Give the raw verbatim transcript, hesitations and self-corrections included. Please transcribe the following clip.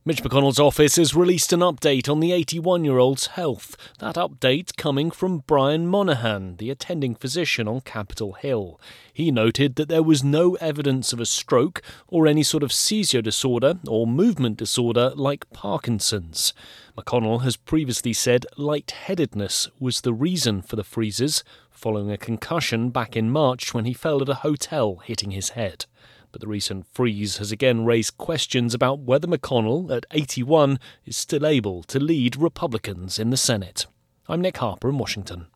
Mitch McConnell's office has released an update on the eighty-one-year-old's health. That update coming from Brian Monahan, the attending physician on Capitol Hill. He noted that there was no evidence of a stroke or any sort of seizure disorder or movement disorder like Parkinson's. McConnell has previously said lightheadedness was the reason for the freezes, following a concussion back in March when he fell at a hotel, hitting his head. But the recent freeze has again raised questions about whether McConnell, at eighty-one, is still able to lead Republicans in the Senate. I'm Nick Harper in Washington.